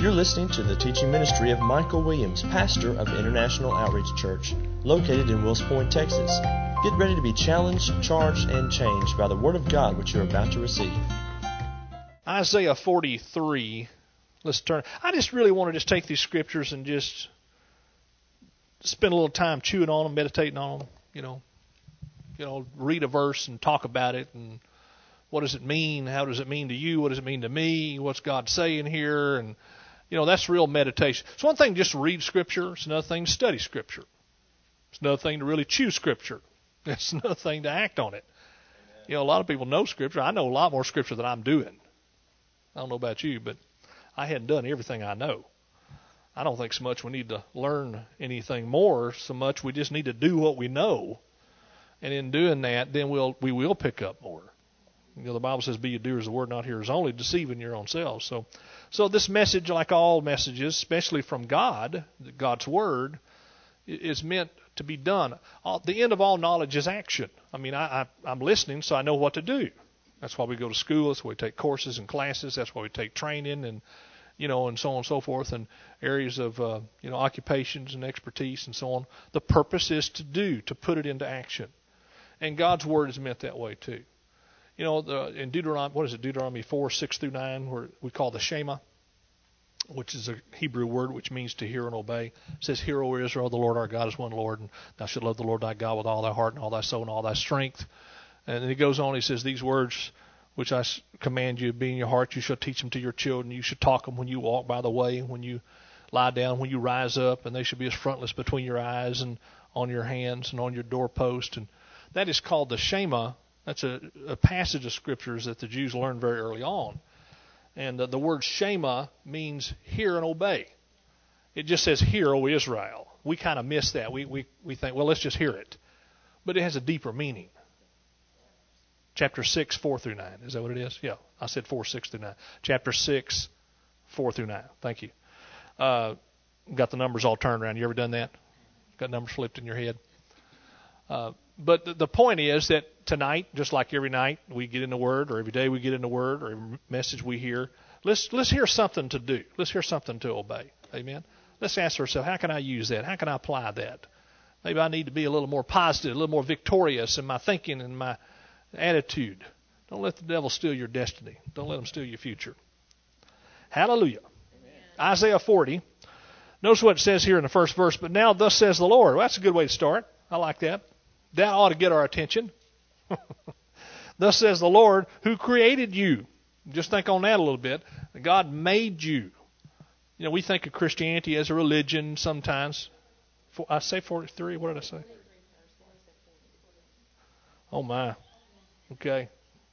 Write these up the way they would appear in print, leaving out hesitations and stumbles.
You're listening to the teaching ministry of Michael Williams, pastor of International Outreach Church, located in Wills Point, Texas. Get ready to be challenged, charged, and changed by the Word of God which you're about to receive. Isaiah 43. Let's turn. I just really want to just take these scriptures and just spend a little time chewing on them, meditating on them. Read a verse and talk about it. And what does it mean? How does it mean to you? What does it mean to me? What's God saying here? And that's real meditation. It's one thing just to read Scripture. It's another thing to study Scripture. It's another thing to really chew Scripture. It's another thing to act on it. A lot of people know Scripture. I know a lot more Scripture than I'm doing. I don't know about you, but I hadn't done everything I know. I don't think so much we need to learn anything more, so much we just need to do what we know. And in doing that, then we will pick up more. The Bible says, be ye doers of the word, not hearers only, deceiving your own selves. So this message, like all messages, especially from God, God's word, is meant to be done. The end of all knowledge is action. I'm listening, so I know what to do. That's why we go to school. That's why we take courses and classes. That's why we take training and so on and so forth, and areas of occupations and expertise and so on. The purpose is to put it into action. And God's word is meant that way too. In Deuteronomy 4:6-9, where we call the Shema, which is a Hebrew word which means to hear and obey. It says, "Hear, O Israel, the Lord our God is one Lord, and thou shalt love the Lord thy God with all thy heart and all thy soul and all thy strength." And then he goes on, he says, "These words which I command you be in your heart, you shall teach them to your children. You should talk them when you walk by the way, when you lie down, when you rise up, and they should be as frontlets between your eyes and on your hands and on your doorpost." And that is called the Shema. That's a passage of scriptures that the Jews learned very early on. And the word Shema means hear and obey. It just says, "Hear, O Israel." We kind of miss that. We think, well, let's just hear it. But it has a deeper meaning. Chapter 6, 4-9. Is that what it is? Yeah, I said 4, 6-9. Chapter 6, 4-9. Thank you. Got the numbers all turned around. You ever done that? Got numbers flipped in your head? But the point is that tonight, just like every night we get in the Word, or every day we get in the Word, or every message we hear, let's hear something to do. Let's hear something to obey. Amen? Let's ask ourselves, how can I use that? How can I apply that? Maybe I need to be a little more positive, a little more victorious in my thinking and my attitude. Don't let the devil steal your destiny. Don't let him steal your future. Hallelujah. Amen. Isaiah 40. Notice what it says here in the first verse. "But now thus says the Lord." Well, that's a good way to start. I like that. That ought to get our attention. "Thus says the Lord, who created you." Just think on that a little bit. God made you. We think of Christianity as a religion sometimes. I say 43. What did I say? Oh, my. Okay.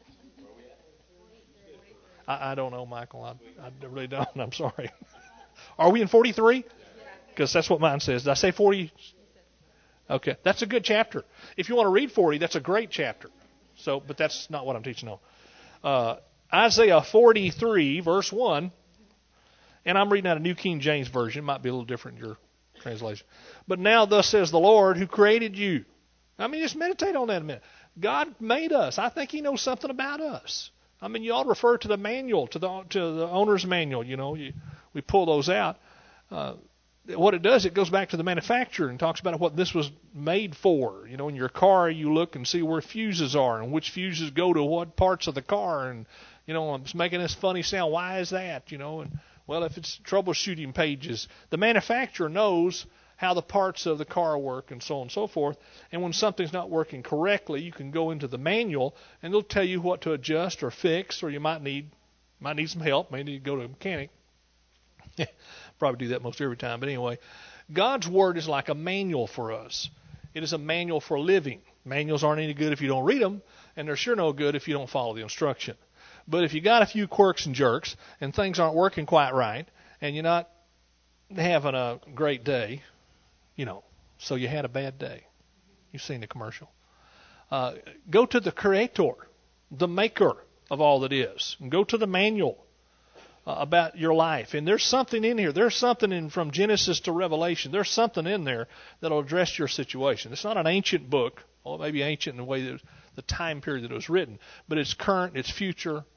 I don't know, Michael. I really don't. I'm sorry. Are we in 43? Because that's what mine says. Did I say 40? Okay. That's a good chapter. If you want to read 40, that's a great chapter. But that's not what I'm teaching on. Isaiah 43, verse 1. And I'm reading out a New King James Version. It might be a little different in your translation. "But now thus says the Lord who created you." Just meditate on that a minute. God made us. I think He knows something about us. You ought to refer to the manual, to the owner's manual. We pull those out. What it does, it goes back to the manufacturer and talks about what this was made for. In your car, you look and see where fuses are and which fuses go to what parts of the car. And, it's making this funny sound. Why is that? Well, if it's troubleshooting pages, the manufacturer knows how the parts of the car work and so on and so forth. And when something's not working correctly, you can go into the manual and they'll tell you what to adjust or fix, or you might need some help, may need to go to a mechanic. Probably do that most every time. But anyway, God's Word is like a manual for us. It is a manual for living. Manuals aren't any good if you don't read them, and they're sure no good if you don't follow the instruction. But if you got a few quirks and jerks, and things aren't working quite right, and you're not having a great day, so you had a bad day. You've seen the commercial. Go to the Creator, the Maker of all that is, and go to the manual about your life. And there's something in here. There's something from Genesis to Revelation. There's something in there that will address your situation. It's not an ancient book. Well, it may be ancient in the way that the time period that it was written, but it's current, it's future,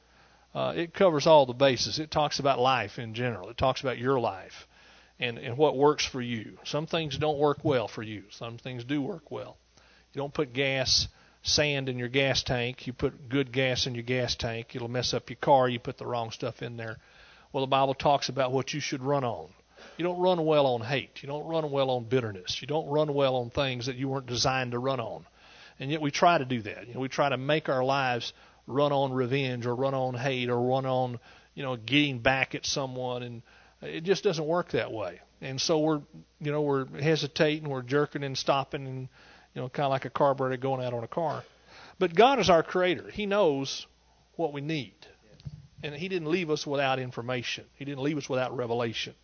It covers all the bases. It talks about life in general. It talks about your life and what works for you. Some things don't work well for you. Some things do work well. You don't put sand in your gas tank. You put good gas in your gas tank. It'll mess up your car. You put the wrong stuff in there. Well, the Bible talks about what you should run on. You don't run well on hate. You don't run well on bitterness. You don't run well on things that you weren't designed to run on. And yet we try to do that. We try to make our lives run on revenge or run on hate or run on, getting back at someone, and it just doesn't work that way. And so we're hesitating, we're jerking and stopping, and kind of like a carburetor going out on a car. But God is our creator. He knows what we need. And He didn't leave us without information. He didn't leave us without revelation.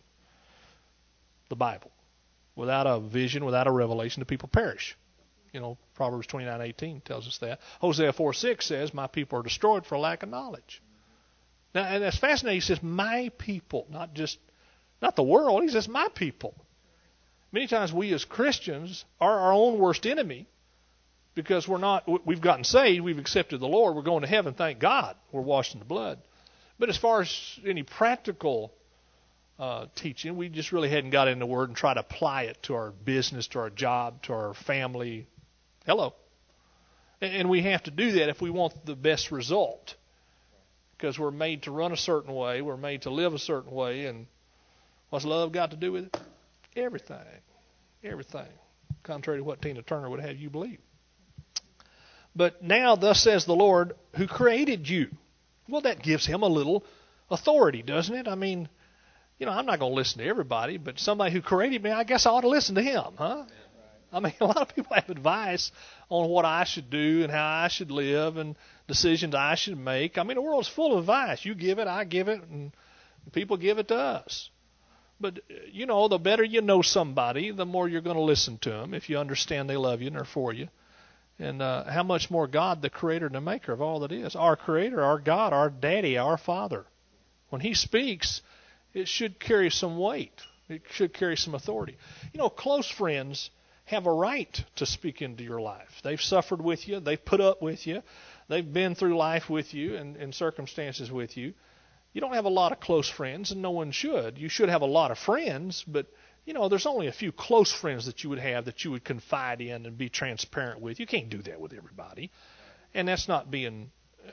The Bible. Without a vision, without a revelation, the people perish. Proverbs 29:18 tells us that. Hosea 4:6 says, my people are destroyed for lack of knowledge. Now, and that's fascinating. He says, my people, not the world. He says, my people. Many times we as Christians are our own worst enemy because we've gotten saved, we've accepted the Lord, we're going to heaven, thank God, we're washed in the blood. But as far as any practical teaching, we just really hadn't got in the Word and tried to apply it to our business, to our job, to our family. Hello. And we have to do that if we want the best result. Because we're made to run a certain way, we're made to live a certain way, and what's love got to do with it? Everything. Everything. Contrary to what Tina Turner would have you believe. But now, thus says the Lord, who created you. Well, that gives Him a little authority, doesn't it? I mean, I'm not going to listen to everybody, but somebody who created me, I guess I ought to listen to Him, huh? I mean, a lot of people have advice on what I should do and how I should live and decisions I should make. I mean, the world's full of advice. You give it, I give it, and people give it to us. But, the better you know somebody, the more you're going to listen to them if you understand they love you and they're for you. And how much more God, the creator and the maker of all that is. Our creator, our God, our daddy, our father. When He speaks, it should carry some weight. It should carry some authority. Close friends have a right to speak into your life. They've suffered with you. They've put up with you. They've been through life with you and circumstances with you. You don't have a lot of close friends, and no one should. You should have a lot of friends, but, there's only a few close friends that you would have that you would confide in and be transparent with. You can't do that with everybody. And that's not being,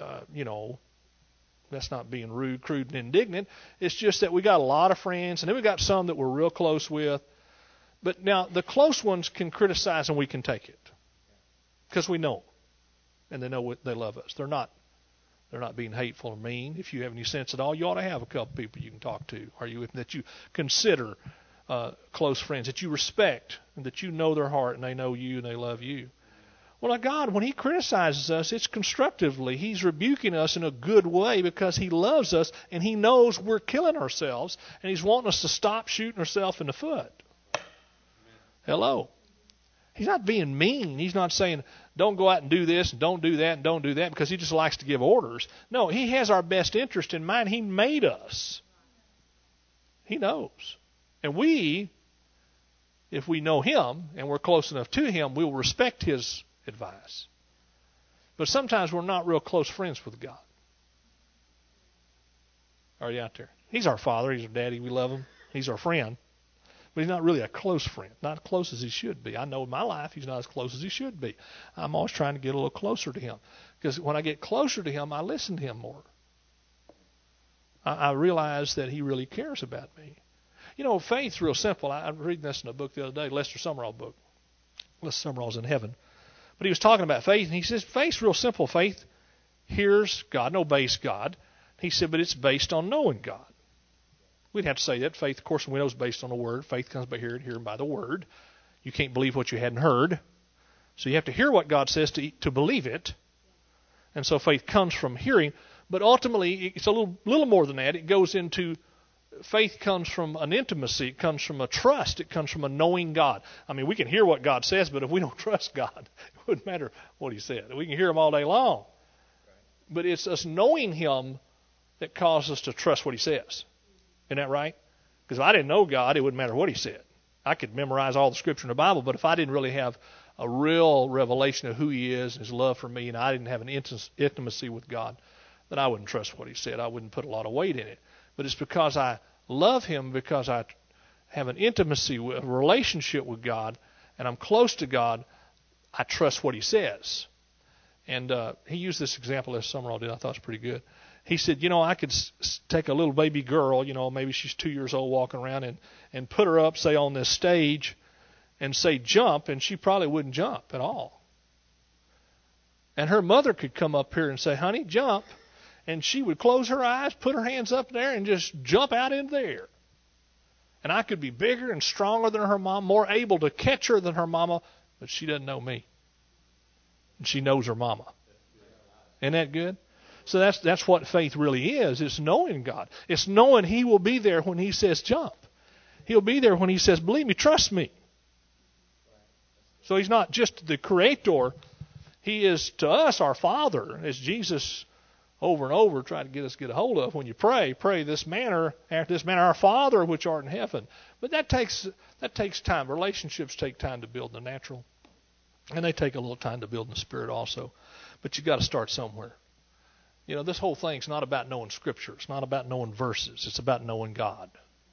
that's not being rude, crude, and indignant. It's just that we got a lot of friends, and then we got some that we're real close with. But now the close ones can criticize and we can take it because we know them, and they know they love us. They're not being hateful or mean. If you have any sense at all, you ought to have a couple people you can talk to, that you consider close friends, that you respect, and that you know their heart and they know you and they love you. Well, God, when He criticizes us, it's constructively. He's rebuking us in a good way because He loves us and He knows we're killing ourselves, and He's wanting us to stop shooting ourselves in the foot. Hello. He's not being mean. He's not saying, don't go out and do this and don't do that and don't do that because He just likes to give orders. No, He has our best interest in mind. He made us. He knows. And if we know Him and we're close enough to Him, we'll respect His advice. But sometimes we're not real close friends with God. Are you out there? He's our Father. He's our Daddy. We love Him. He's our friend. But He's not really a close friend. Not as close as He should be. I know in my life He's not as close as He should be. I'm always trying to get a little closer to Him. Because when I get closer to Him, I listen to Him more. I realize that He really cares about me. Faith's real simple. I was reading this in a book the other day, Lester Sumrall book. Lester Sumrall's in heaven. But he was talking about faith, and he says, faith's real simple. Faith hears God and obeys God. He said, but it's based on knowing God. We'd have to say that. Faith, of course, we know is based on the Word. Faith comes by hearing by the Word. You can't believe what you hadn't heard. So you have to hear what God says to believe it. And so faith comes from hearing. But ultimately, it's a little more than that. It goes into, faith comes from an intimacy. It comes from a trust. It comes from a knowing God. I mean, we can hear what God says, but if we don't trust God, it wouldn't matter what He said. We can hear Him all day long. But it's us knowing Him that causes us to trust what He says. Isn't that right? Because if I didn't know God, it wouldn't matter what He said. I could memorize all the Scripture in the Bible, but if I didn't really have a real revelation of who He is and His love for me, and I didn't have an intimacy with God, then I wouldn't trust what he said. I wouldn't put a lot of weight in it. But it's because I love him, because I have an intimacy, a relationship with God, and I'm close to God, I trust what he says. And he used this example last summer. I thought it was pretty good. He said, I could take a little baby girl, maybe she's 2 years old, walking around, and put her up, say, on this stage and say jump, and she probably wouldn't jump at all. And her mother could come up here and say, honey, jump, and she would close her eyes, put her hands up there, and just jump out in there. And I could be bigger and stronger than her mom, more able to catch her than her mama, but she doesn't know me. And she knows her mama. Isn't that good? So that's what faith really is. It's knowing God. It's knowing he will be there when he says jump. He'll be there when he says, believe me, trust me. So he's not just the creator. He is to us our Father, as Jesus over and over tried to get a hold of. When you pray this manner, after this manner, our Father which art in heaven. But that takes time. Relationships take time to build in the natural. And they take a little time to build in the spirit also. But you've got to start somewhere. This whole thing's not about knowing Scripture. It's not about knowing verses. It's about knowing God.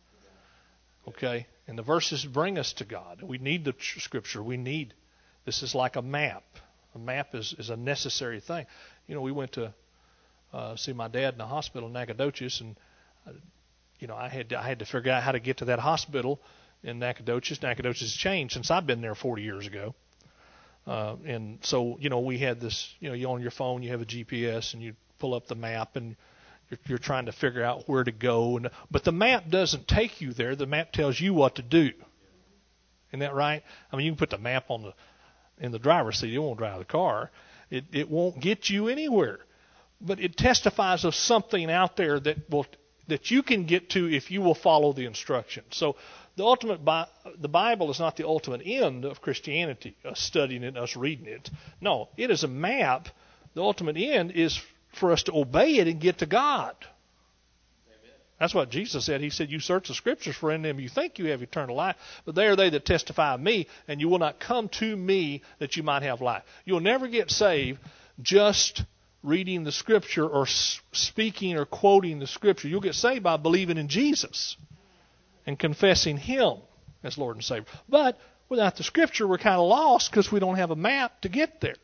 Okay? And the verses bring us to God. We need the Scripture. This is like a map. A map is a necessary thing. We went to see my dad in the hospital in Nacogdoches, and I had to figure out how to get to that hospital in Nacogdoches. Nacogdoches has changed since I've been there 40 years ago. And so, we had this, you on your phone, you have a GPS, and you pull up the map, and you're trying to figure out where to go. But the map doesn't take you there. The map tells you what to do. Isn't that right? I mean, you can put the map in the driver's seat. It won't drive the car. It won't get you anywhere. But it testifies of something out there that you can get to if you will follow the instructions. So the Bible is not the ultimate end of Christianity, us studying it, us reading it. No, it is a map. The ultimate end is for us to obey it and get to God. Amen. That's what Jesus said. He said, you search the Scriptures, for in them you think you have eternal life, but they are they that testify of me, and you will not come to me that you might have life. You'll never get saved just reading the Scripture or speaking or quoting the Scripture. You'll get saved by believing in Jesus and confessing him as Lord and Savior. But without the Scripture, we're kind of lost because we don't have a map to get there.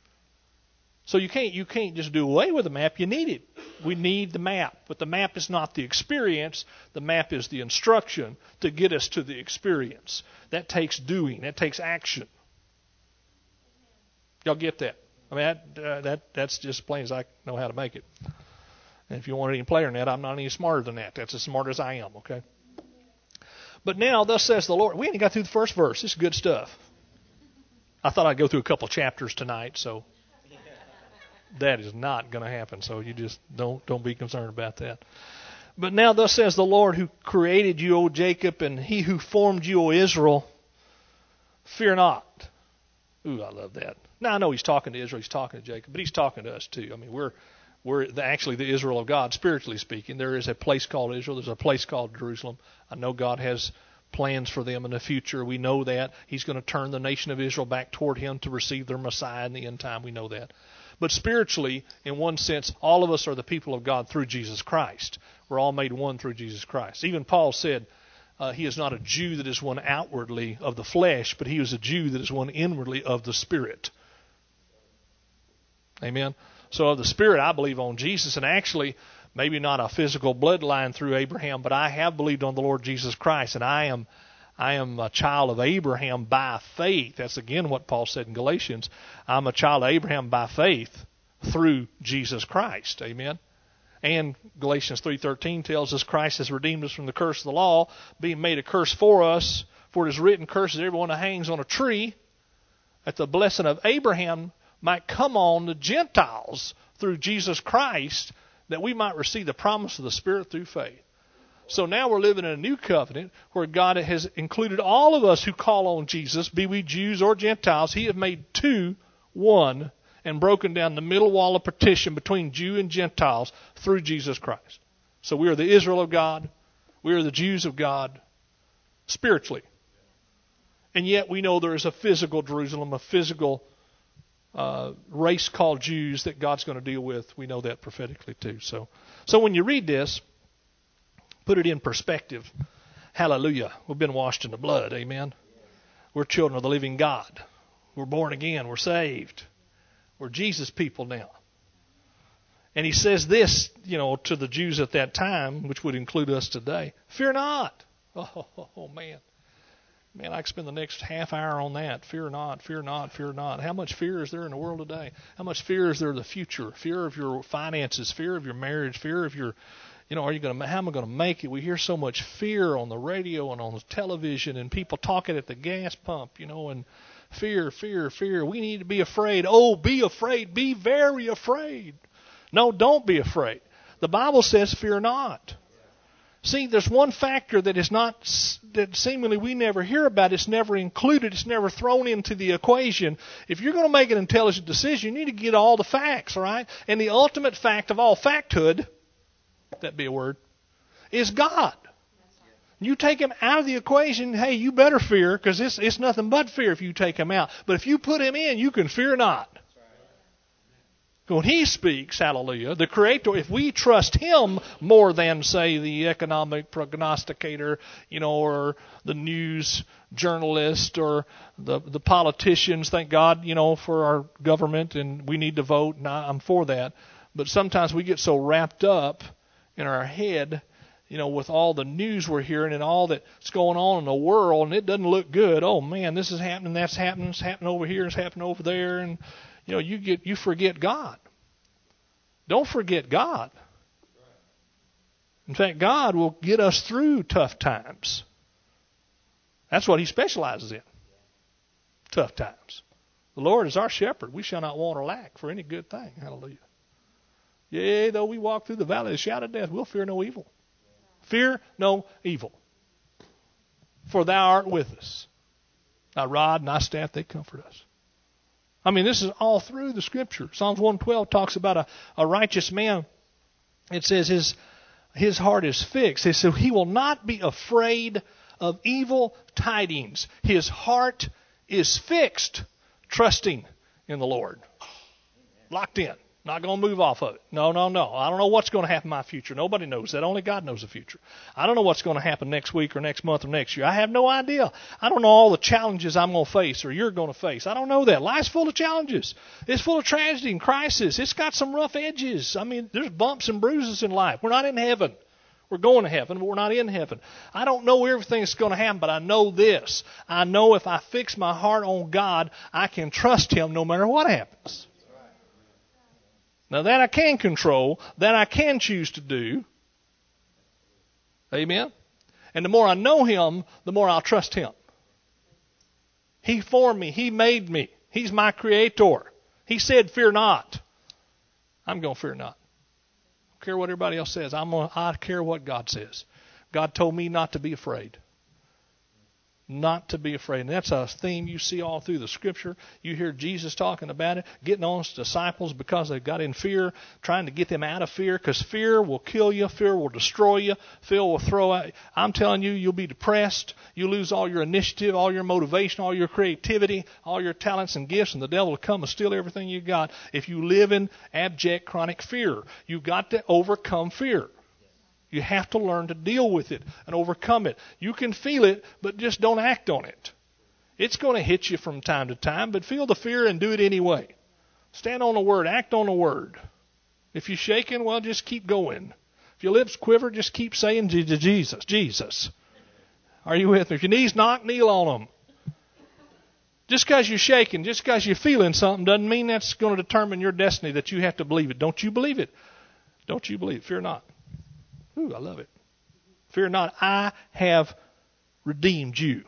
So you can't just do away with the map. You need it. We need the map. But the map is not the experience. The map is the instruction to get us to the experience. That takes doing. That takes action. Y'all get that? I mean, that's just as plain as I know how to make it. And if you want any player than that, I'm not any smarter than that. That's as smart as I am, okay? But now, thus says the Lord. We ain't got through the first verse. This is good stuff. I thought I'd go through a couple chapters tonight, so that is not going to happen. So you just don't be concerned about that. But now, thus says the Lord who created you, O Jacob, and he who formed you, O Israel, fear not. Ooh, I love that. Now, I know he's talking to Israel, he's talking to Jacob, but he's talking to us too. I mean, we're actually the Israel of God, spiritually speaking. There is a place called Israel. There's a place called Jerusalem. I know God has plans for them in the future. We know that. He's going to turn the nation of Israel back toward him to receive their Messiah in the end time. We know that. But spiritually, in one sense, all of us are the people of God through Jesus Christ. We're all made one through Jesus Christ. Even Paul said he is not a Jew that is one outwardly of the flesh, but he is a Jew that is one inwardly of the Spirit. Amen? So of the Spirit, I believe on Jesus, and actually, maybe not a physical bloodline through Abraham, but I have believed on the Lord Jesus Christ, and I am a child of Abraham by faith. That's again what Paul said in Galatians. I'm a child of Abraham by faith through Jesus Christ. Amen? And Galatians 3:13 tells us Christ has redeemed us from the curse of the law, being made a curse for us. For it is written, curses everyone that hangs on a tree, that the blessing of Abraham might come on the Gentiles through Jesus Christ, that we might receive the promise of the Spirit through faith. So now we're living in a new covenant where God has included all of us who call on Jesus, be we Jews or Gentiles. He has made two one and broken down the middle wall of partition between Jew and Gentiles through Jesus Christ. So we are the Israel of God. We are the Jews of God spiritually. And yet we know there is a physical Jerusalem, a physical race called Jews that God's going to deal with. We know that prophetically too. So when you read this, put it in perspective. Hallelujah. We've been washed in the blood. Amen. We're children of the living God. We're born again. We're saved. We're Jesus people now. And he says this, to the Jews at that time, which would include us today. Fear not. Oh man. Man, I could spend the next half hour on that. Fear not, fear not, fear not. How much fear is there in the world today? How much fear is there of the future? Fear of your finances, fear of your marriage, fear of your, how am I going to make it? We hear so much fear on the radio and on the television and people talking at the gas pump, and fear, fear, fear. We need to be afraid. Oh, be afraid. Be very afraid. No, don't be afraid. The Bible says fear not. See, there's one factor that seemingly we never hear about. It's never included. It's never thrown into the equation. If you're going to make an intelligent decision, you need to get all the facts, all right? And the ultimate fact of all facthood, that be a word, is God. You take him out of the equation, hey, you better fear, because it's nothing but fear if you take him out. But if you put him in, you can fear not. When he speaks, hallelujah, the Creator, if we trust him more than, say, the economic prognosticator, or the news journalist or the politicians, thank God, for our government, and we need to vote, and I'm for that. But sometimes we get so wrapped up in our head, with all the news we're hearing and all that's going on in the world, and it doesn't look good. Oh, man, this is happening, that's happening, it's happening over here, it's happening over there, and you forget God. Don't forget God. In fact, God will get us through tough times. That's what he specializes in. Tough times. The Lord is our shepherd. We shall not want or lack for any good thing. Hallelujah. Yea, though we walk through the valley of the shadow of death, we'll fear no evil. Fear no evil. For thou art with us. Thy rod and thy staff, they comfort us. I mean, this is all through the Scripture. Psalms 112 talks about a righteous man. It says his heart is fixed. It says he will not be afraid of evil tidings. His heart is fixed, trusting in the Lord. Locked in. Not going to move off of it. No. I don't know what's going to happen in my future. Nobody knows that. Only God knows the future. I don't know what's going to happen next week or next month or next year. I have no idea. I don't know all the challenges I'm going to face or you're going to face. I don't know that. Life's full of challenges. It's full of tragedy and crisis. It's got some rough edges. I mean, there's bumps and bruises in life. We're not in heaven. We're going to heaven, but we're not in heaven. I don't know everything that's going to happen, but I know this. I know if I fix my heart on God, I can trust him no matter what happens. Now that I can control, that I can choose to do. Amen? And the more I know him, the more I'll trust him. He formed me. He made me. He's my creator. He said, fear not. I'm going to fear not. I don't care what everybody else says. I care what God says. God told me not to be afraid. Not to be afraid. And that's a theme you see all through the Scripture. You hear Jesus talking about it, getting on his disciples because they got in fear, trying to get them out of fear, because fear will kill you, fear will destroy you, fear will throw out. I'm telling you, you'll be depressed. You'll lose all your initiative, all your motivation, all your creativity, all your talents and gifts, and the devil will come and steal everything you got if you live in abject chronic fear. You've got to overcome fear. You have to learn to deal with it and overcome it. You can feel it, but just don't act on it. It's going to hit you from time to time, but feel the fear and do it anyway. Stand on the Word. Act on the Word. If you're shaking, well, just keep going. If your lips quiver, just keep saying Jesus, Jesus. Are you with me? If your knees knock, kneel on them. Just because you're shaking, just because you're feeling something doesn't mean that's going to determine your destiny, that you have to believe it. Don't you believe it? Don't you believe it? Fear not. Ooh, I love it. Fear not, I have redeemed you.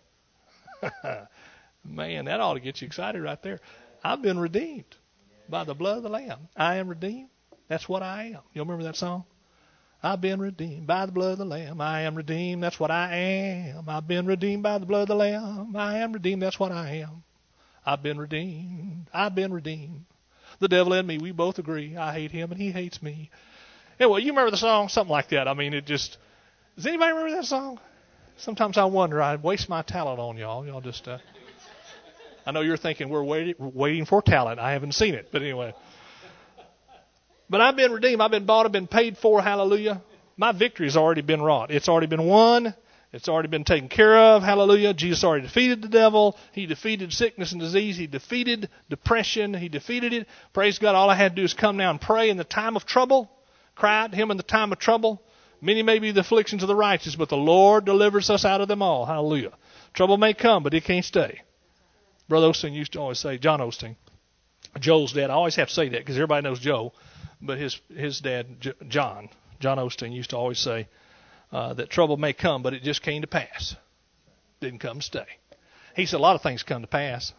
Man, that ought to get you excited right there. I've been redeemed by the blood of the Lamb. I am redeemed. That's what I am. You remember that song? I've been redeemed by the blood of the Lamb. I am redeemed. That's what I am. I've been redeemed by the blood of the Lamb. I am redeemed. That's what I am. I've been redeemed. I've been redeemed. The devil and me, we both agree. I hate him and he hates me. Yeah, well, you remember the song? Something like that. I mean, it just... Does anybody remember that song? Sometimes I wonder. I waste my talent on y'all. Y'all just... I know you're thinking we're waiting for talent. I haven't seen it, but anyway. But I've been redeemed. I've been bought. I've been paid for. Hallelujah. My victory has already been wrought. It's already been won. It's already been taken care of. Hallelujah. Jesus already defeated the devil. He defeated sickness and disease. He defeated depression. He defeated it. Praise God. All I had to do is come now and pray in the time of trouble. Cry out to Him in the time of trouble. Many may be the afflictions of the righteous, but the Lord delivers us out of them all. Hallelujah. Trouble may come, but it can't stay. Brother Osteen used to always say, John Osteen, Joel's dad. I always have to say that because everybody knows Joe, but his dad, John Osteen, used to always say that trouble may come, but it just came to pass. Didn't come to stay. He said a lot of things come to pass.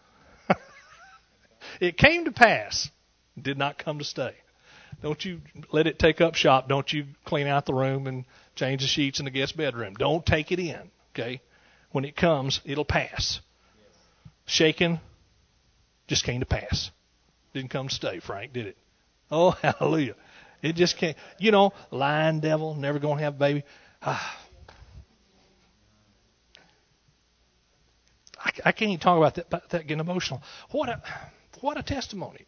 It came to pass, did not come to stay. Don't you let it take up shop. Don't you clean out the room and change the sheets in the guest bedroom. Don't take it in, okay? When it comes, it'll pass. Shaken, just came to pass. Didn't come to stay, Frank, did it? Oh, hallelujah. It just can't. You know, lying devil, never going to have a baby. I can't even talk about that getting emotional. What a testimony.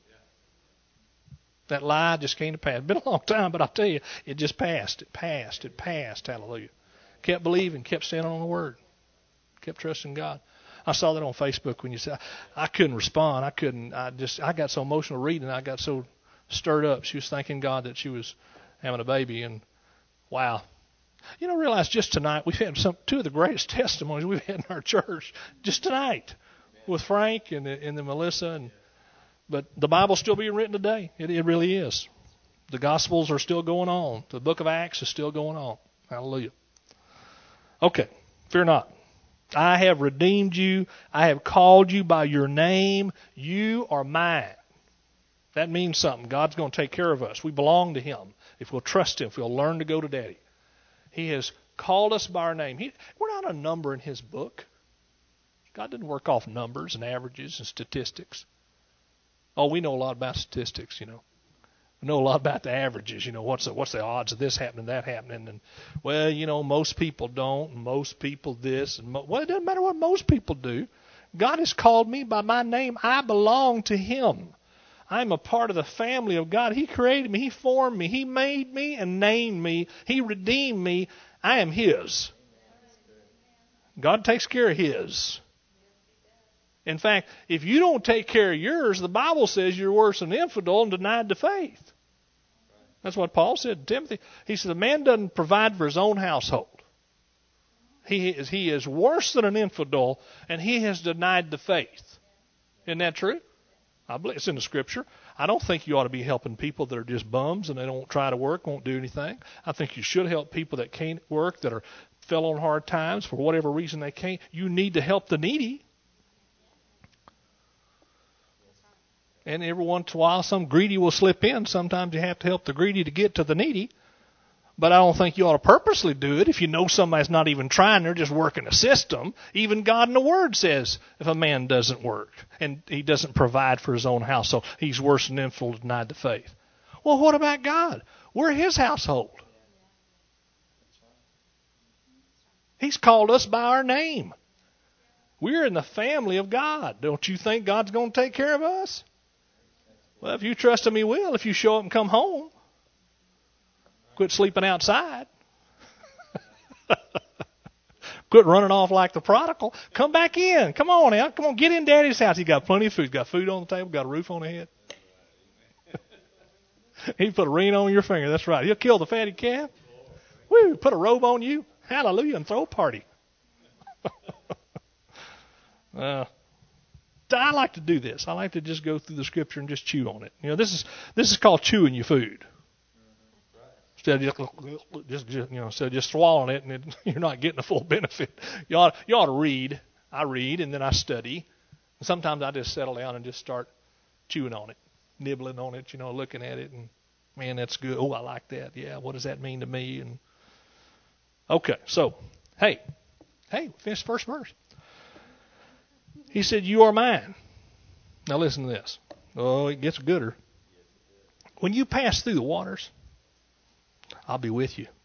That lie just came to pass. It's been a long time, but I'll tell you, it just passed. It passed. Hallelujah. Kept believing, kept standing on the Word, kept trusting God. I saw that on Facebook when you said, I couldn't respond. I got so emotional reading. I got so stirred up. She was thanking God that she was having a baby, and wow. You know, realize just tonight we've had two of the greatest testimonies we've had in our church just tonight with Frank and then Melissa. But the Bible's still being written today. It really is. The Gospels are still going on. The book of Acts is still going on. Hallelujah. Okay, fear not. I have redeemed you. I have called you by your name. You are mine. That means something. God's going to take care of us. We belong to Him. If we'll trust Him, if we'll learn to go to Daddy. He has called us by our name. We're not a number in His book. God didn't work off numbers and averages and statistics. Oh, we know a lot about statistics, you know. We know a lot about the averages, you know, what's the odds of this happening, that happening, and well, you know, most people don't, and most people this, and well, it doesn't matter what most people do. God has called me by my name. I belong to Him. I'm a part of the family of God. He created me. He formed me. He made me and named me. He redeemed me. I am His. God takes care of His. In fact, if you don't take care of yours, the Bible says you're worse than an infidel and denied the faith. That's what Paul said to Timothy. He said, a man doesn't provide for his own household. He is worse than an infidel, and he has denied the faith. Isn't that true? I believe it's in the Scripture. I don't think you ought to be helping people that are just bums and they don't try to work, won't do anything. I think you should help people that can't work, that fell on hard times for whatever reason they can't. You need to help the needy. And every once in a while, some greedy will slip in. Sometimes you have to help the greedy to get to the needy. But I don't think you ought to purposely do it if you know somebody's not even trying. They're just working a system. Even God in the Word says if a man doesn't work and he doesn't provide for his own household, he's worse than an infidel, denied the faith. Well, what about God? We're His household. He's called us by our name. We're in the family of God. Don't you think God's going to take care of us? Well, if you trust Him, He will. If you show up and come home. Quit sleeping outside. Quit running off like the prodigal. Come back in. Come on now. Come on, get in Daddy's house. He got plenty of food. He's got food on the table. Got a roof on the head. He put a ring on your finger. That's right. He'll kill the fatted calf. Woo! Put a robe on you. Hallelujah! And throw a party. I like to do this. I like to just go through the Scripture and just chew on it. You know, this is called chewing your food. Instead of just swallowing it and you're not getting the full benefit. You ought to read. I read and then I study. And sometimes I just settle down and just start chewing on it, nibbling on it, looking at it, and man, that's good. Oh, I like that. Yeah, what does that mean to me? And okay, so hey, finish the first verse. He said, "You are mine." Now listen to this. Oh, it gets gooder. When you pass through the waters, I'll be with you.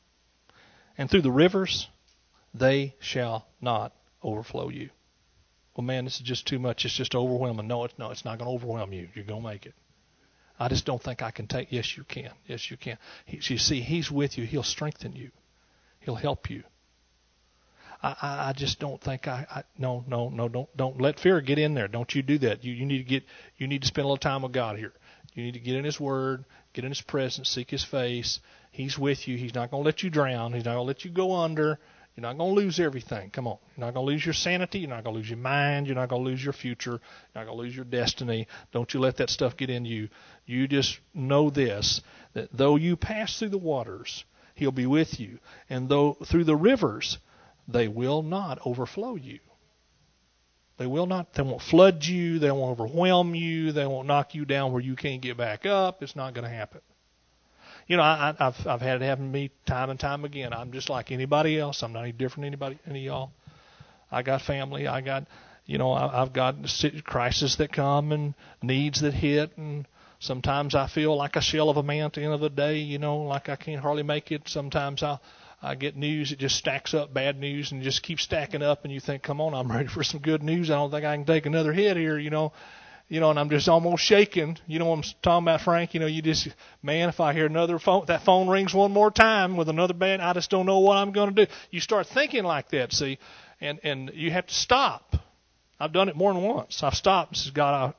And through the rivers, they shall not overflow you. well, man, this is just too much. It's just overwhelming. No, it's not going to overwhelm you. You're going to make it. I just don't think I can take. Yes, you can. Yes, you can. You see, He's with you. He'll strengthen you. He'll help you. I just don't think no, don't let fear get in there. Don't you do that. You need to spend a little time with God here. You need to get in His Word, get in His presence, seek His face. He's with you. He's not going to let you drown. He's not going to let you go under. You're not going to lose everything. Come on. You're not going to lose your sanity. You're not going to lose your mind. You're not going to lose your future. You're not going to lose your destiny. Don't you let that stuff get in you. You just know this, that though you pass through the waters, He'll be with you. And though through the rivers, they will not overflow you. They will not. They won't flood you. They won't overwhelm you. They won't knock you down where you can't get back up. It's not going to happen. You know, I've had it happen to me time and time again. I'm just like anybody else. I'm not any different than any of y'all. I got family. I've got crises that come and needs that hit, and sometimes I feel like a shell of a man at the end of the day. Like I can't hardly make it. Sometimes I get news, it just stacks up, bad news, and just keeps stacking up, and you think, come on, I'm ready for some good news. I don't think I can take another hit here, and I'm just almost shaking. You know what I'm talking about, Frank? You just, man, if I hear another phone, that phone rings one more time with another bad, I just don't know what I'm going to do. You start thinking like that, see, and you have to stop. I've done it more than once. I've stopped and said, God,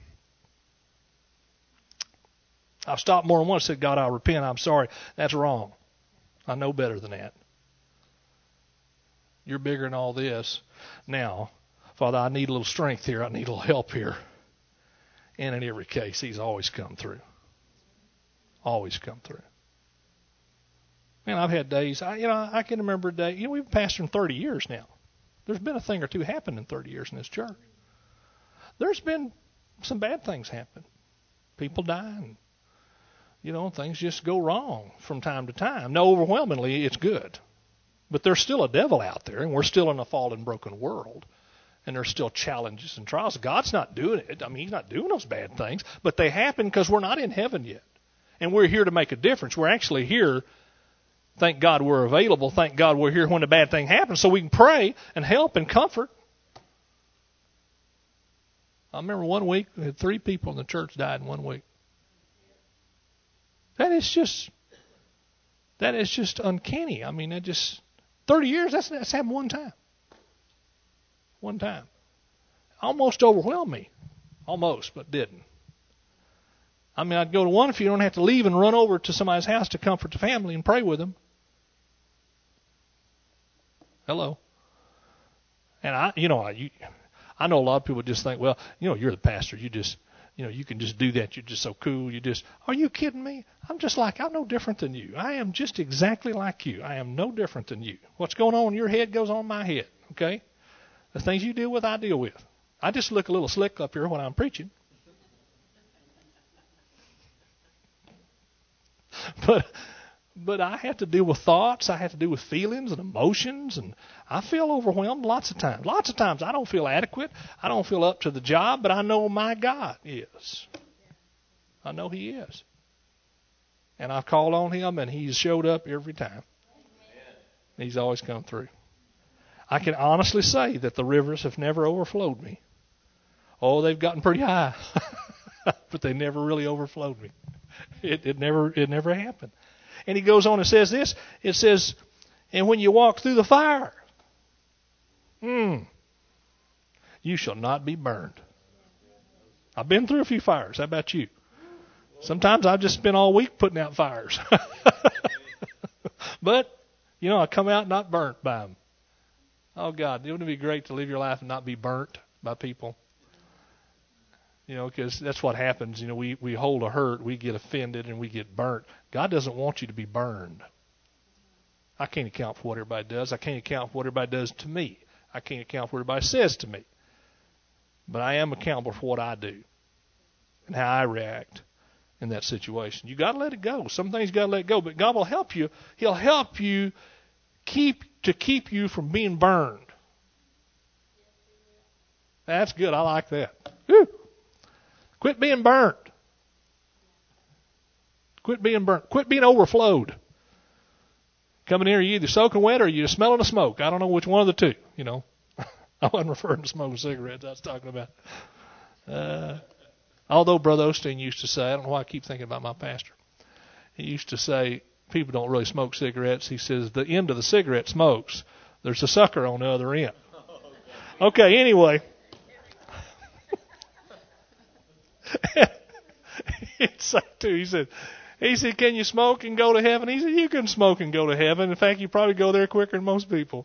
I've stopped more than once and said, God, I repent. I'm sorry. That's wrong. I know better than that. You're bigger than all this. Now, Father, I need a little strength here. I need a little help here. And in every case, He's always come through. Always come through. Man, I've had days, I can remember a day, we've been pastoring 30 years now. There's been a thing or two happen in 30 years in this church. There's been some bad things happen. People dying. Things just go wrong from time to time. Now, overwhelmingly, it's good. But there's still a devil out there, and we're still in a fallen, broken world. And there's still challenges and trials. God's not doing it. He's not doing those bad things. But they happen because we're not in heaven yet. And we're here to make a difference. We're actually here. Thank God we're available. Thank God we're here when a bad thing happens so we can pray and help and comfort. I remember one week, we had 3 people in the church died in 1 week. That is just uncanny. 30 years, that's happened one time. One time. Almost overwhelmed me. Almost, but didn't. I'd go to one if you don't have to leave and run over to somebody's house to comfort the family and pray with them. Hello. And I know a lot of people just think, well, you're the pastor. You just, you can just do that. You're just so cool. Are you kidding me? I'm no different than you. I am just exactly like you. I am no different than you. What's going on in your head goes on in my head. Okay? The things you deal with, I deal with. I just look a little slick up here when I'm preaching. But I have to deal with thoughts. I have to deal with feelings and emotions, and I feel overwhelmed lots of times. Lots of times I don't feel adequate. I don't feel up to the job, but I know my God is. I know He is. And I've called on Him, and He's showed up every time. He's always come through. I can honestly say that the rivers have never overflowed me. Oh, they've gotten pretty high, but they never really overflowed me. It never happened. And he goes on and says this. It says, and when you walk through the fire, you shall not be burned. I've been through a few fires. How about you? Sometimes I've just spent all week putting out fires. But, I come out not burnt by them. Oh, God, wouldn't it be great to live your life and not be burnt by people? Because that's what happens. We hold a hurt, we get offended, and we get burnt. God doesn't want you to be burned. I can't account for what everybody does. I can't account for what everybody does to me. I can't account for what everybody says to me. But I am accountable for what I do and how I react in that situation. You got to let it go. Some things you got to let go, but God will help you. He'll help you keep you from being burned. That's good. I like that. Whew. Quit being burnt. Quit being burnt. Quit being overflowed. Coming here, you're either soaking wet or you're smelling the smoke. I don't know which one of the two, I wasn't referring to smoking cigarettes. I was talking about. Although Brother Osteen used to say, I don't know why I keep thinking about my pastor. He used to say, people don't really smoke cigarettes. He says, the end of the cigarette smokes. There's a sucker on the other end. Okay, anyway. He said, can you smoke and go to heaven? He said, you can smoke and go to heaven. In fact, you probably go there quicker than most people.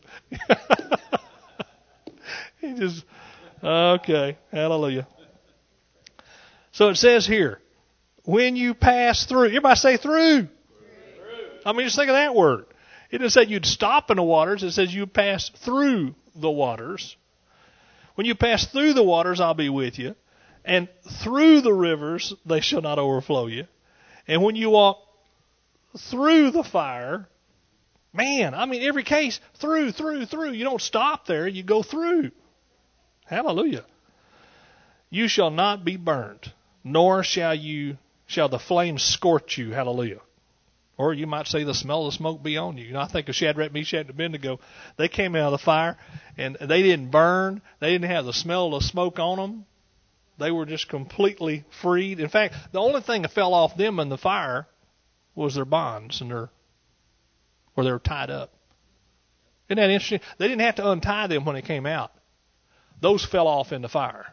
Okay, hallelujah. So it says here, when you pass through, everybody say through. I mean, just think of that word. It didn't say you'd stop in the waters. It says you pass through the waters. When you pass through the waters, I'll be with you. And through the rivers, they shall not overflow you. And when you walk through the fire, man, I mean, every case, through. You don't stop there. You go through. Hallelujah. You shall not be burned, nor shall the flames scorch you. Hallelujah. Or you might say the smell of the smoke be on you. And I think of Shadrach, Meshach, and Abednego. They came out of the fire, and they didn't burn. They didn't have the smell of smoke on them. They were just completely freed. In fact, the only thing that fell off them in the fire was their bonds and where they were tied up. Isn't that interesting? They didn't have to untie them when they came out. Those fell off in the fire.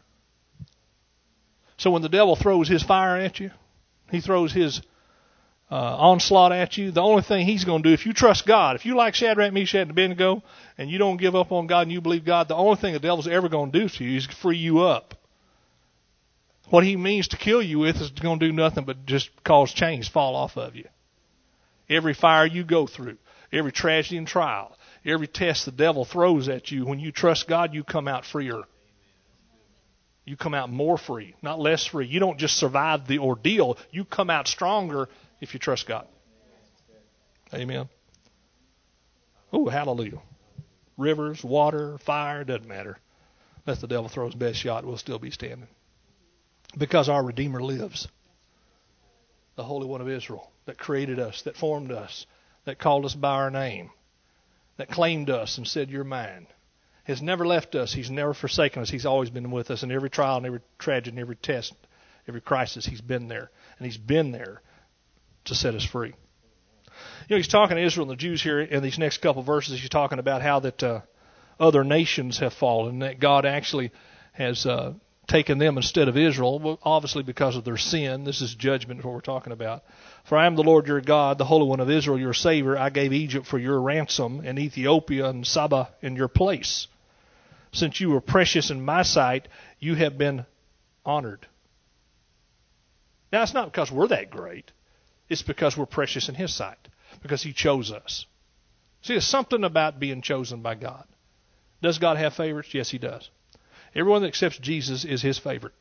So when the devil throws his fire at you, he throws his onslaught at you, the only thing he's going to do, if you trust God, if you like Shadrach, Meshach, and Abednego, and you don't give up on God and you believe God, the only thing the devil's ever going to do to you is free you up. What he means to kill you with is going to do nothing but just cause chains fall off of you. Every fire you go through, every tragedy and trial, every test the devil throws at you, when you trust God, you come out freer. You come out more free, not less free. You don't just survive the ordeal. You come out stronger if you trust God. Amen. Oh, hallelujah. Rivers, water, fire, doesn't matter. Let the devil throw his best shot, we'll still be standing. Because our Redeemer lives. The Holy One of Israel that created us, that formed us, that called us by our name, that claimed us and said, you're mine, has never left us. He's never forsaken us. He's always been with us in every trial and every tragedy and every test, every crisis. He's been there. And he's been there to set us free. You know, he's talking to Israel and the Jews here in these next couple of verses. He's talking about how that other nations have fallen, that God actually has taken them instead of Israel, well, obviously because of their sin. This is judgment, what we're talking about. For I am the Lord your God, the Holy One of Israel, your Savior. I gave Egypt for your ransom, and Ethiopia and Saba in your place. Since you were precious in my sight, you have been honored. Now, it's not because we're that great. It's because we're precious in his sight, because he chose us. See, there's something about being chosen by God. Does God have favorites? Yes, he does. Everyone that accepts Jesus is his favorite.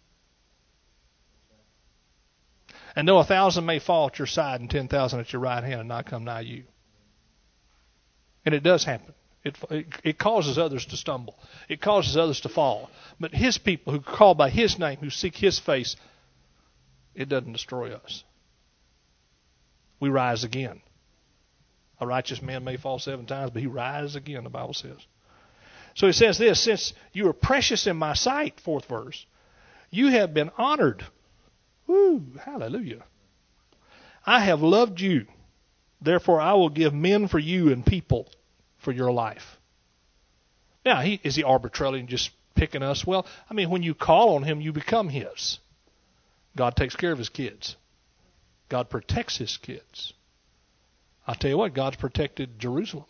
And though 1,000 may fall at your side and 10,000 at your right hand and not come nigh you. And it does happen. It causes others to stumble. It causes others to fall. But his people who call by his name, who seek his face, it doesn't destroy us. We rise again. A righteous man may fall 7 times, but he rises again, the Bible says. So he says this, since you are precious in my sight, 4th verse, you have been honored. Woo, hallelujah. I have loved you. Therefore I will give men for you and people for your life. Now, is he arbitrarily just picking us? Well, I mean, when you call on him, you become his. God takes care of his kids. God protects his kids. I'll tell you what, God's protected Jerusalem.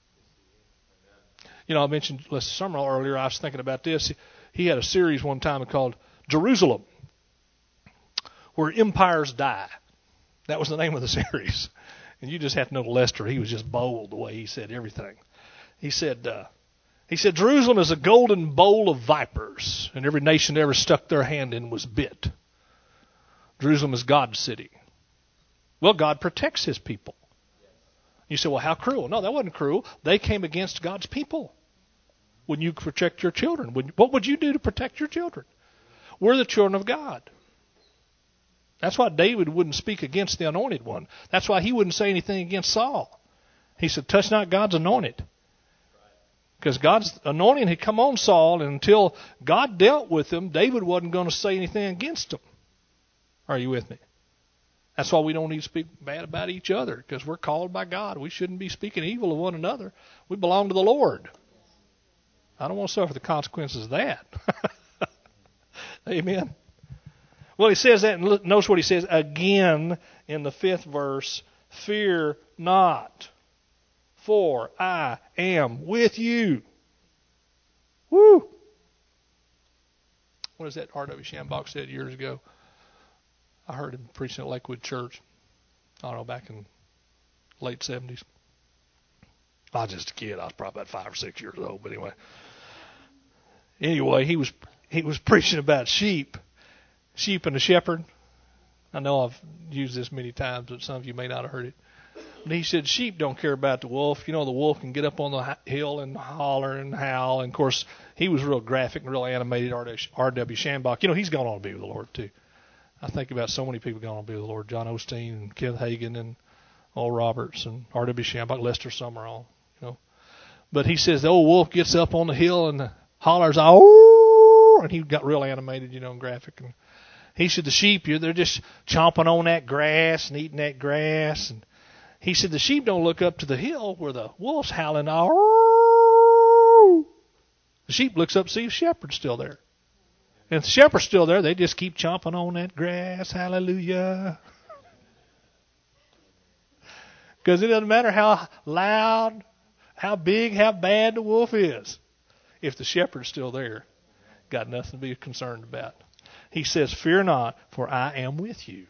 You know, I mentioned last summer earlier, I was thinking about this. He had a series one time called Jerusalem, where empires die. That was the name of the series. And you just have to know Lester, he was just bold the way he said everything. He said, Jerusalem is a golden bowl of vipers, and every nation that ever stuck their hand in was bit. Jerusalem is God's city. Well, God protects his people. You say, well, how cruel? No, that wasn't cruel. They came against God's people. When you protect your children, what would you do to protect your children? We're the children of God. That's why David wouldn't speak against the anointed one. That's why he wouldn't say anything against Saul. He said, touch not God's anointed. Because God's anointing had come on Saul, and until God dealt with him, David wasn't going to say anything against him. Are you with me? That's why we don't need to speak bad about each other, because we're called by God. We shouldn't be speaking evil of one another. We belong to the Lord. I don't want to suffer the consequences of that. Amen. Well, he says that, and notice what he says again in the 5th verse. Fear not, for I am with you. Woo! What is that R.W. Shambach said years ago? I heard him preaching at Lakewood Church. I don't know, back in late 70s. I was just a kid. I was probably about 5 or 6 years old. But anyway, he was preaching about sheep and the shepherd. I know I've used this many times, but some of you may not have heard it. But he said sheep don't care about the wolf. You know, the wolf can get up on the hill and holler and howl. And, of course, he was real graphic and real animated, R.W. Shambach. You know, he's gone on to be with the Lord, too. I think about so many people going on to be with the Lord. John Osteen and Kenneth Hagin and Oral Roberts and R.W. Shambach, Lester Summerall, you know. But he says the old wolf gets up on the hill and hollers, "Oh!" And he got real animated, you know, and graphic. And he said the sheep, they're just chomping on that grass and eating that grass. And he said the sheep don't look up to the hill where the wolf's howling, "Oh!" The sheep looks up to see if the shepherd's still there. And if the shepherd's still there, they just keep chomping on that grass. Hallelujah. Because it doesn't matter how loud, how big, how bad the wolf is. If the shepherd's still there, got nothing to be concerned about. He says, fear not, for I am with you.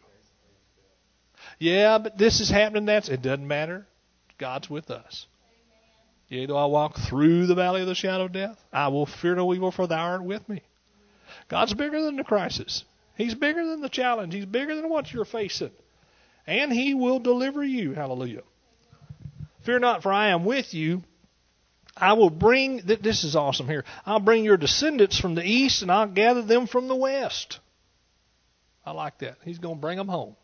Yeah, but this is happening. It doesn't matter. God's with us. Yea, though I walk through the valley of the shadow of death, I will fear no evil, for thou art with me. God's bigger than the crisis. He's bigger than the challenge. He's bigger than what you're facing. And He will deliver you. Hallelujah. Fear not, for I am with you. I will bring, this is awesome here, I'll bring your descendants from the east, and I'll gather them from the west. I like that. He's going to bring them home.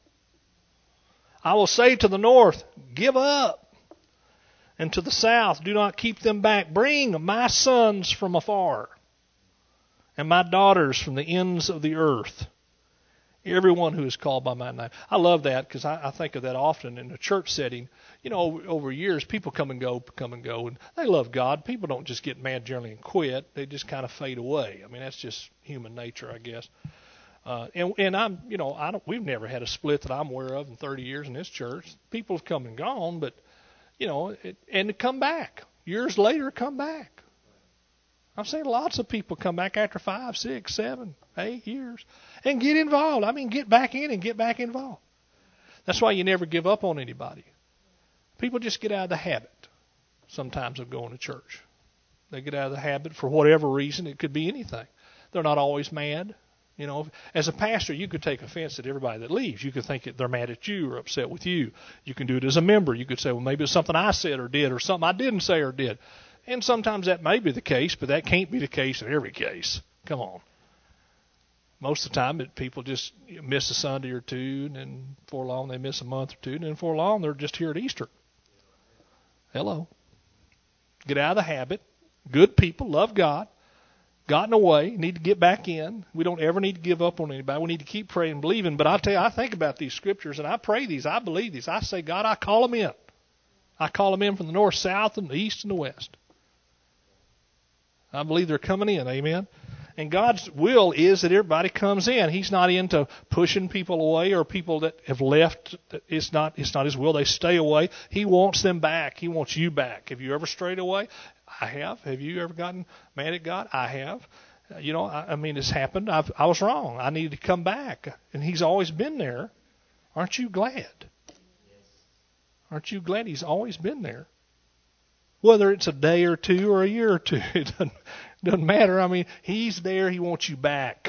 I will say to the north, give up. And to the south, do not keep them back. Bring my sons from afar, and my daughters from the ends of the earth. Everyone who is called by my name. I love that because I think of that often in a church setting. You know, over years, people come and go, and they love God. People don't just get mad generally and quit. They just kind of fade away. I mean, that's just human nature, I guess. And I'm, you know, we've never had a split that I'm aware of in 30 years in this church. People have come and gone, but, you know, and come back. Years later, come back. I've seen lots of people come back after 5, 6, 7, 8 years and get involved. I mean, get back in and get back involved. That's why you never give up on anybody. People just get out of the habit sometimes of going to church. They get out of the habit for whatever reason. It could be anything. They're not always mad. You know, as a pastor, you could take offense at everybody that leaves. You could think that they're mad at you or upset with you. You can do it as a member. You could say, well, maybe it's something I said or did or something I didn't say or did. And sometimes that may be the case, but that can't be the case in every case. Come on. Most of the time, people just miss a Sunday or two, and then before long they miss a month or two, and then before long they're just here at Easter. Hello. Get out of the habit. Good people, love God. Gotten away, need to get back in. We don't ever need to give up on anybody. We need to keep praying and believing. But I tell you, I think about these scriptures, and I pray these. I believe these. I say, God, I call them in. I call them in from the north, south, and the east and the west. I believe they're coming in. Amen. And God's will is that everybody comes in. He's not into pushing people away or people that have left. It's not His will. They stay away. He wants them back. He wants you back. Have you ever strayed away? I have. Have you ever gotten mad at God? I have. You know, I mean, it's happened. I was wrong. I needed to come back. And He's always been there. Aren't you glad? Aren't you glad He's always been there? Whether it's a day or two or a year or two, it doesn't matter. I mean, He's there. He wants you back.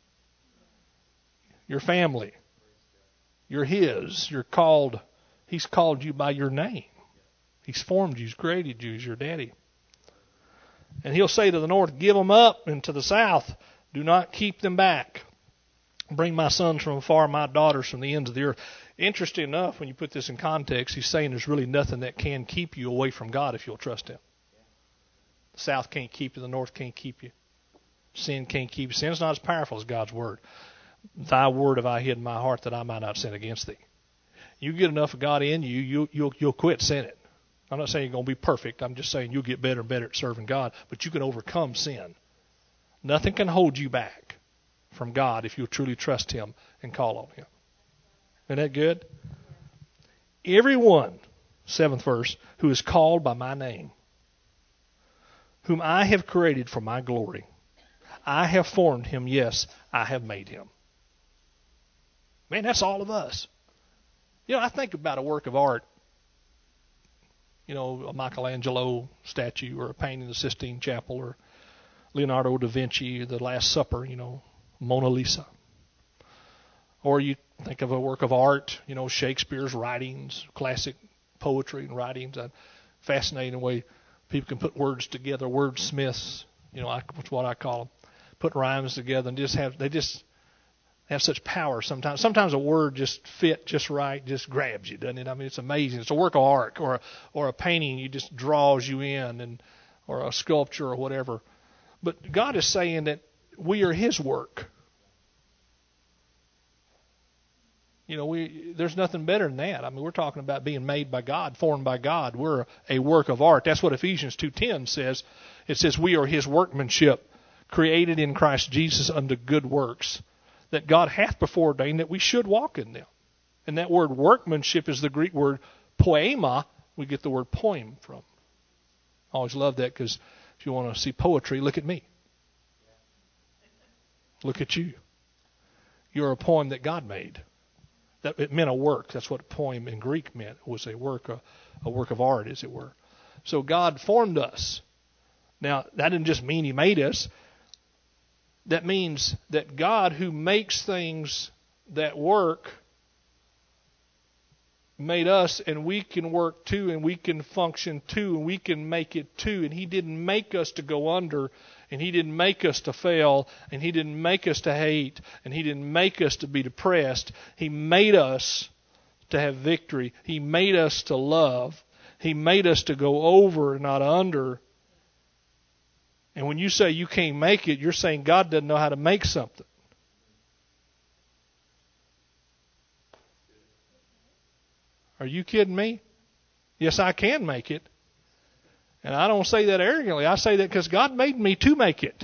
Your family. You're His. You're called. He's called you by your name. He's formed you. He's created you. He's your daddy. And He'll say to the north, give them up, and to the south, do not keep them back. Bring my sons from afar, my daughters from the ends of the earth. Interesting enough, when you put this in context, He's saying there's really nothing that can keep you away from God if you'll trust Him. south can't keep you. The north can't keep you. Sin can't keep you. Sin's not as powerful as God's word. Thy word have I hid in my heart that I might not sin against thee. You get enough of God in you, you'll quit sinning. I'm not saying you're going to be perfect. I'm just saying you'll get better and better at serving God. But you can overcome sin. Nothing can hold you back from God if you truly trust Him and call on Him. Isn't that good? Everyone, 7th verse, who is called by my name, whom I have created for my glory, I have formed him, yes, I have made him. Man, that's all of us. You know, I think about a work of art, you know, a Michelangelo statue or a painting in the Sistine Chapel or Leonardo da Vinci, The Last Supper, you know, Mona Lisa. Or you think of a work of art, you know, Shakespeare's writings, classic poetry and writings. A fascinating way people can put words together, wordsmiths, you know, that's what I call them. Put rhymes together and they just have such power sometimes. Sometimes a word just fit just right, just grabs you, doesn't it? I mean, it's amazing. It's a work of art or a painting, you just draws you in, or a sculpture or whatever. But God is saying that we are His work. You know, there's nothing better than that. I mean, we're talking about being made by God, formed by God. We're a work of art. That's what Ephesians 2:10 says. It says we are His workmanship, created in Christ Jesus unto good works, that God hath before ordained that we should walk in them. And that word workmanship is the Greek word poema. We get the word poem from. I always love that because if you want to see poetry, look at me. Look at you. You're a poem that God made. That it meant a work. That's what poem in Greek meant. It was a work of art, as it were. So God formed us. Now, that didn't just mean He made us. That means that God, who makes things that work, made us, and we can work too, and we can function too, and we can make it too. And He didn't make us to go under, and He didn't make us to fail, and He didn't make us to hate, and He didn't make us to be depressed. He made us to have victory. He made us to love. He made us to go over, not under. And when you say you can't make it, you're saying God doesn't know how to make something. Are you kidding me? Yes, I can make it. And I don't say that arrogantly. I say that because God made me to make it.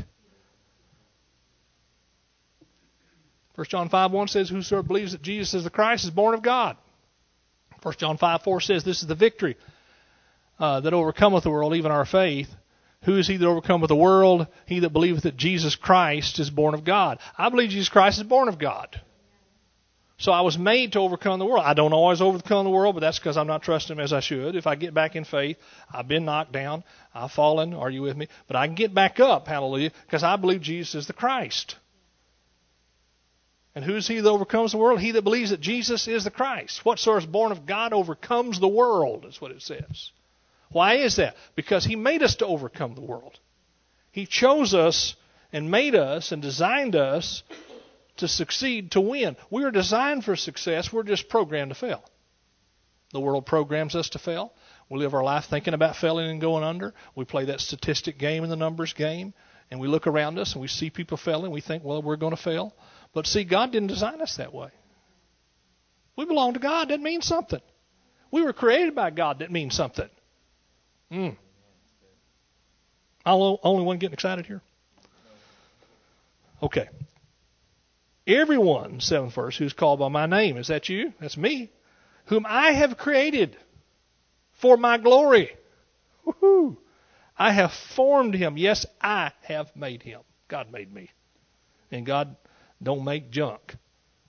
1 John 5:1 says, whosoever believes that Jesus is the Christ is born of God. 1 John 5:4 says, this is the victory that overcometh the world, even our faith. Who is he that overcometh the world? He that believeth that Jesus Christ is born of God. I believe Jesus Christ is born of God. So I was made to overcome the world. I don't always overcome the world, but that's because I'm not trusting Him as I should. If I get back in faith, I've been knocked down, I've fallen, are you with me? But I can get back up, hallelujah, because I believe Jesus is the Christ. And who is he that overcomes the world? He that believes that Jesus is the Christ. Whatsoever is born of God overcomes the world, is what it says. Why is that? Because He made us to overcome the world. He chose us and made us and designed us to succeed, to win. We are designed for success. We're just programmed to fail. The world programs us to fail. We live our life thinking about failing and going under. We play that statistic game and the numbers game. And we look around us and we see people failing. We think, well, we're going to fail. But see, God didn't design us that way. We belong to God. That means something. We were created by God. That means something. I'm the only one getting excited here? Okay. Everyone, 7th verse, who's called by my name. Is that you? That's me. Whom I have created for my glory. Woo-hoo. I have formed him. Yes, I have made him. God made me. And God don't make junk.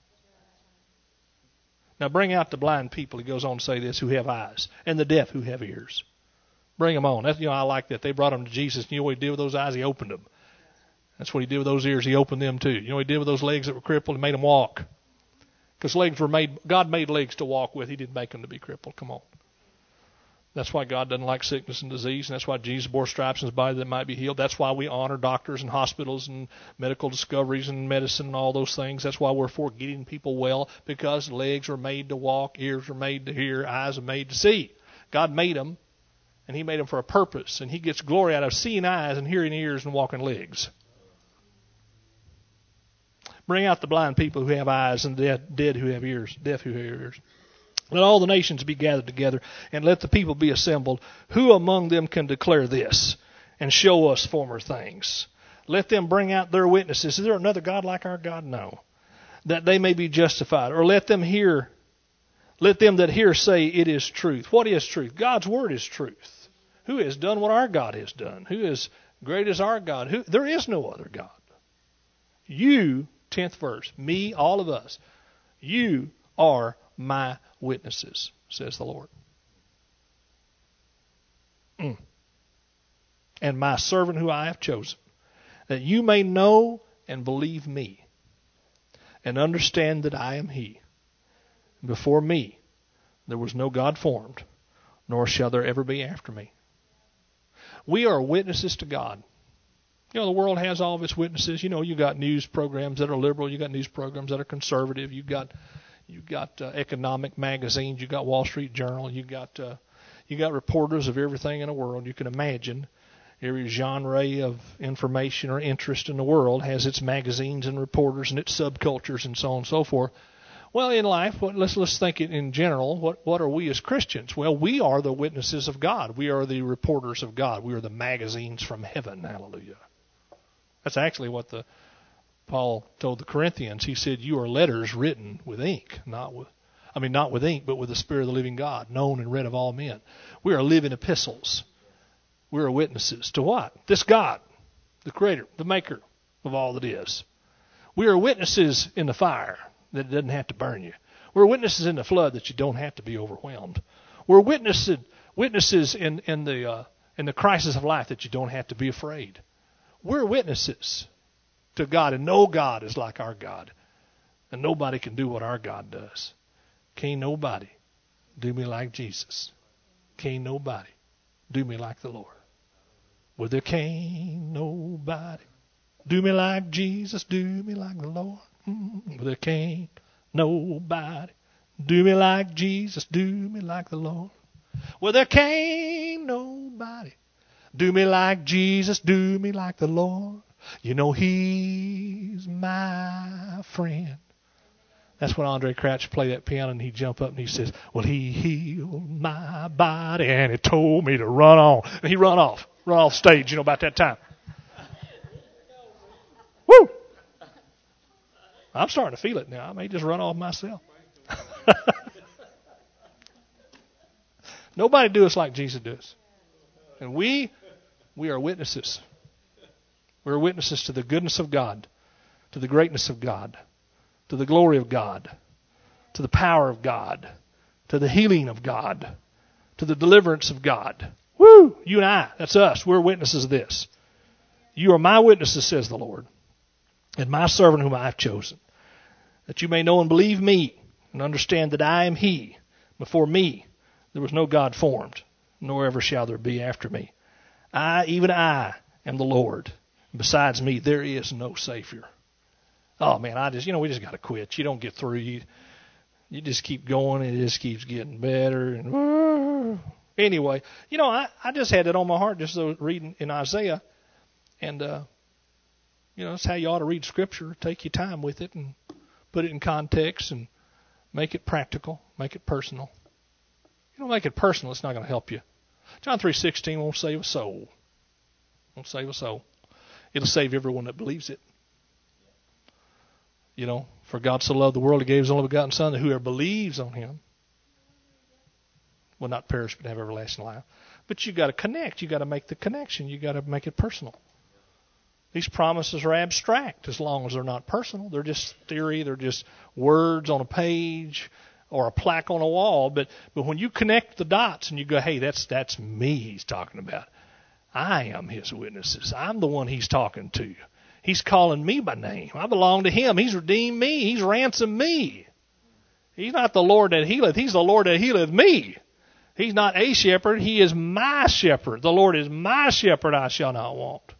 Now bring out the blind people, he goes on to say this, who have eyes, and the deaf who have ears. Bring them on. That's, I like that. They brought them to Jesus. You know what He did with those eyes? He opened them. That's what He did with those ears. He opened them too. You know what He did with those legs that were crippled? He made them walk. Because legs were made, God made legs to walk with. He didn't make them to be crippled. Come on. That's why God doesn't like sickness and disease, and that's why Jesus bore stripes in His body that might be healed. That's why we honor doctors and hospitals and medical discoveries and medicine and all those things. That's why we're for getting people well, because legs are made to walk, ears are made to hear, eyes are made to see. God made them, And He made them for a purpose. And He gets glory out of seeing eyes and hearing ears and walking legs. Bring out the blind people who have eyes and dead who have ears, deaf who have ears. Let all the nations be gathered together, and let the people be assembled. Who among them can declare this and show us former things? Let them bring out their witnesses. Is there another God like our God? No. That they may be justified. Or let them that hear say it is truth. What is truth? God's Word is truth. Who has done what our God has done? Who is great as our God? There is no other God. You, 10th verse, me, all of us, you are my witnesses, says the Lord. And my servant who I have chosen, that you may know and believe me, and understand that I am He. Before me there was no God formed, nor shall there ever be after me. We are witnesses to God. You know, the world has all of its witnesses. You know, you got news programs that are liberal. You got news programs that are conservative. You got economic magazines. You got Wall Street Journal. You got reporters of everything in the world you can imagine. Every genre of information or interest in the world has its magazines and reporters and its subcultures and so on and so forth. Well, in life, let's think it in general. What are we as Christians? Well, we are the witnesses of God. We are the reporters of God. We are the magazines from heaven. Hallelujah. That's actually what Paul told the Corinthians. He said, "You are letters written with ink, not with ink, but with the Spirit of the living God, known and read of all men." We are living epistles. We are witnesses to what? This God, the Creator, the Maker of all that is. We are witnesses in the fire that it doesn't have to burn you. We're witnesses in the flood that you don't have to be overwhelmed. We're witnesses in the crisis of life that you don't have to be afraid. We're witnesses to God, and no God is like our God. And nobody can do what our God does. Can't nobody do me like Jesus. Can't nobody do me like the Lord. Well, there can't nobody do me like Jesus, do me like the Lord. Well, there can't nobody do me like Jesus, do me like the Lord. Well, there can't nobody do me like Jesus, do me like the Lord. You know, He's my friend. That's when Andre Crouch played that piano and he'd jump up and he says, "Well, He healed my body and He told me to run on." And he run off stage, about that time. Woo! I'm starting to feel it now. I may just run off myself. Nobody do us like Jesus does. And we are witnesses. We're witnesses to the goodness of God, to the greatness of God, to the glory of God, to the power of God, to the healing of God, to the deliverance of God. Woo! You and I, that's us. We're witnesses of this. You are my witnesses, says the Lord, and my servant whom I have chosen, that you may know and believe me and understand that I am He. Before me there was no God formed, nor ever shall there be after me. Even I, am the Lord. Besides me, there is no Savior. Oh, man, we just got to quit. You don't get through. You just keep going, and it just keeps getting better. And anyway, I just had it on my heart just reading in Isaiah. And, that's how you ought to read Scripture. Take your time with it and put it in context and make it practical, make it personal. You don't make it personal, it's not going to help you. John 3:16 won't save a soul. Won't save a soul. It'll save everyone that believes it. For God so loved the world, He gave His only begotten Son, that whoever believes on Him will not perish but have everlasting life. But you got to connect. You got to make the connection. You got to make it personal. These promises are abstract as long as they're not personal. They're just theory. They're just words on a page or a plaque on a wall. But when you connect the dots and you go, hey, that's me He's talking about. I am His witnesses. I'm the one He's talking to. He's calling me by name. I belong to Him. He's redeemed me. He's ransomed me. He's not the Lord that healeth. He's the Lord that healeth me. He's not a shepherd. He is my shepherd. The Lord is my shepherd. I shall not want.